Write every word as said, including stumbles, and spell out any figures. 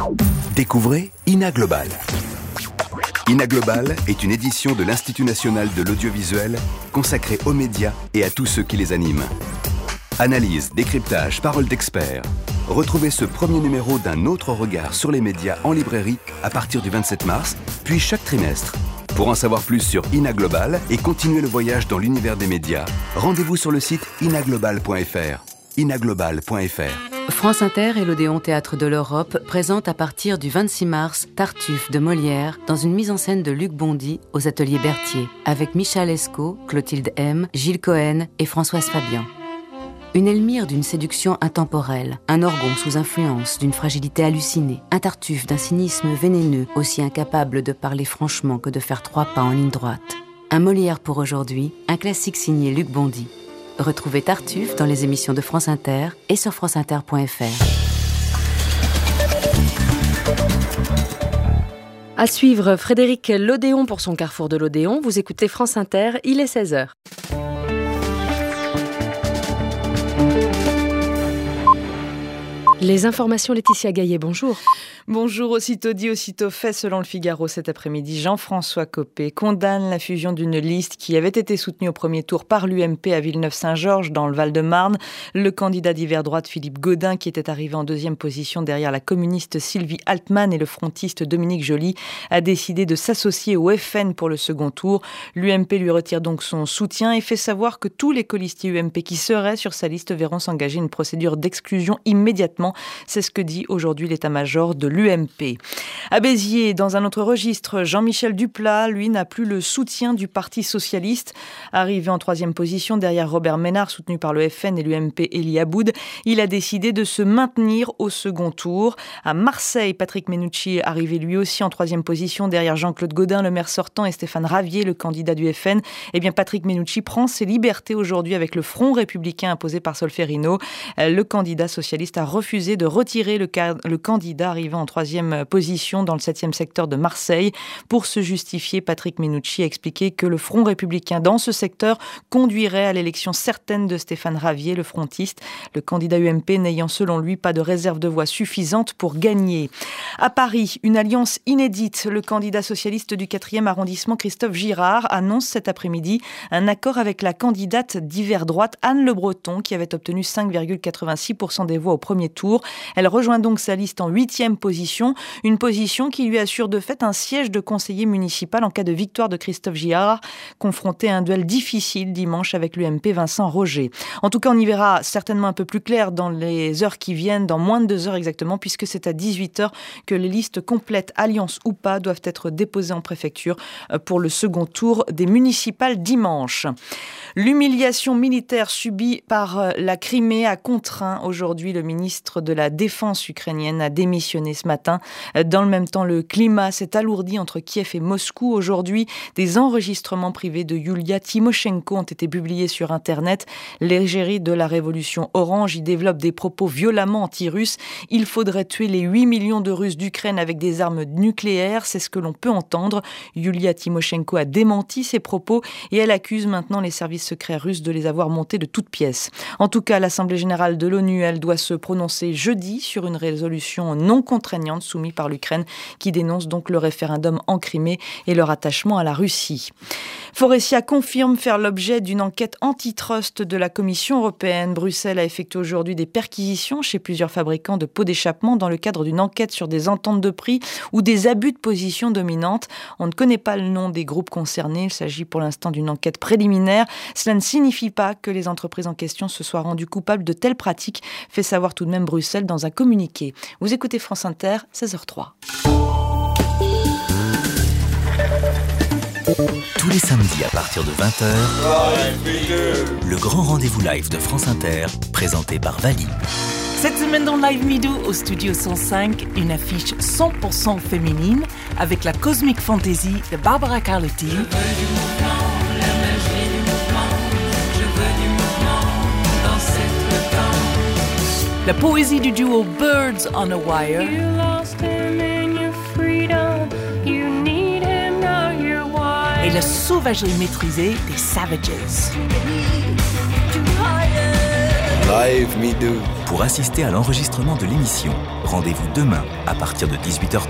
Découvrez I N A Global. I N A Global est une édition de l'Institut national de l'audiovisuel consacrée aux médias et à tous ceux qui les animent. Analyse, décryptage, paroles d'experts. Retrouvez ce premier numéro d'un autre regard sur les médias en librairie à partir du vingt-sept mars, puis chaque trimestre. Pour en savoir plus sur I N A Global et continuer le voyage dans l'univers des médias, rendez-vous sur le site inaglobal point f r. inaglobal point f r. France Inter et l'Odéon Théâtre de l'Europe présentent à partir du vingt-six mars Tartuffe de Molière dans une mise en scène de Luc Bondy aux Ateliers Berthier avec Michal Escaut, Clotilde M, Gilles Cohen et Françoise Fabian. Une Elmire d'une séduction intemporelle, un Orgon sous influence d'une fragilité hallucinée, un Tartuffe d'un cynisme vénéneux, aussi incapable de parler franchement que de faire trois pas en ligne droite. Un Molière pour aujourd'hui, un classique signé Luc Bondy. Retrouvez Tartuffe dans les émissions de France Inter et sur franceinter point f r. À suivre, Frédéric Lodéon pour son Carrefour de l'Odéon. Vous écoutez France Inter, il est seize heures. Les informations, Laetitia Gaillet, bonjour. Bonjour, aussitôt dit, aussitôt fait, selon le Figaro cet après-midi, Jean-François Copé condamne la fusion d'une liste qui avait été soutenue au premier tour par l'U M P à Villeneuve-Saint-Georges dans le Val-de-Marne. Le candidat d'hiver droite Philippe Gaudin, qui était arrivé en deuxième position derrière la communiste Sylvie Altman et le frontiste Dominique Joly, a décidé de s'associer au F N pour le second tour. L'U M P lui retire donc son soutien et fait savoir que tous les colistiers U M P qui seraient sur sa liste verront s'engager une procédure d'exclusion immédiatement. C'est ce que dit aujourd'hui l'état-major de l'U M P. À Béziers, dans un autre registre, Jean-Michel Duplat, lui, n'a plus le soutien du Parti socialiste. Arrivé en troisième position derrière Robert Ménard, soutenu par le F N et l'U M P Elie Aboud, il a décidé de se maintenir au second tour. À Marseille, Patrick Mennucci, arrivé lui aussi en troisième position derrière Jean-Claude Gaudin, le maire sortant, et Stéphane Ravier, le candidat du F N. Eh bien, Patrick Mennucci prend ses libertés aujourd'hui avec le Front républicain imposé par Solferino. Le candidat socialiste a refusé de retirer le, ca- le candidat arrivant en troisième position dans le septième secteur de Marseille. Pour se justifier, Patrick Mennucci a expliqué que le Front républicain dans ce secteur conduirait à l'élection certaine de Stéphane Ravier, le frontiste, le candidat U M P n'ayant selon lui pas de réserve de voix suffisante pour gagner. À Paris, une alliance inédite. Le candidat socialiste du quatrième arrondissement, Christophe Girard, annonce cet après-midi un accord avec la candidate d'hiver droite, Anne Le Breton, qui avait obtenu cinq virgule quatre-vingt-six pour cent des voix au premier tour. Elle rejoint donc sa liste en huitième position, une position qui lui assure de fait un siège de conseiller municipal en cas de victoire de Christophe Girard, confronté à un duel difficile dimanche avec l'U M P Vincent Roger. En tout cas, on y verra certainement un peu plus clair dans les heures qui viennent, dans moins de deux heures exactement, puisque c'est à dix-huit heures que les listes complètes, alliance ou pas, doivent être déposées en préfecture pour le second tour des municipales dimanche. L'humiliation militaire subie par la Crimée a contraint aujourd'hui le ministre de la Défense ukrainienne à démissionner ce matin. Dans le même temps, le climat s'est alourdi entre Kiev et Moscou. Aujourd'hui, des enregistrements privés de Yulia Tymoshenko ont été publiés sur Internet. L'égérie de la révolution orange y développe des propos violemment anti-russes. Il faudrait tuer les huit millions de Russes d'Ukraine avec des armes nucléaires. C'est ce que l'on peut entendre. Yulia Tymoshenko a démenti ces propos et elle accuse maintenant les services secrets russes de les avoir montés de toutes pièces. En tout cas, l'Assemblée générale de l'ONU, elle doit se prononcer jeudi sur une résolution non contraignante soumise par l'Ukraine qui dénonce donc le référendum en Crimée et leur attachement à la Russie. Forestia confirme faire l'objet d'une enquête antitrust de la Commission européenne. Bruxelles a effectué aujourd'hui des perquisitions chez plusieurs fabricants de pots d'échappement dans le cadre d'une enquête sur des ententes de prix ou des abus de position dominante. On ne connaît pas le nom des groupes concernés. Il s'agit pour l'instant d'une enquête préliminaire. Cela ne signifie pas que les entreprises en question se soient rendues coupables de telles pratiques, fait savoir tout de même Bruxelles dans un communiqué. Vous écoutez France Inter, seize heures zéro trois. Tous les samedis à partir de vingt heures, le grand rendez-vous live de France Inter, présenté par Vali. Cette semaine dans Live Midou, au Studio cent cinq, une affiche cent pour cent féminine avec la Cosmic Fantasy de Barbara Carlotti. La poésie du duo Birds on a Wire. Et la sauvagerie maîtrisée des Savages. Live Me Do. Pour assister à l'enregistrement de l'émission, rendez-vous demain à partir de dix-huit heures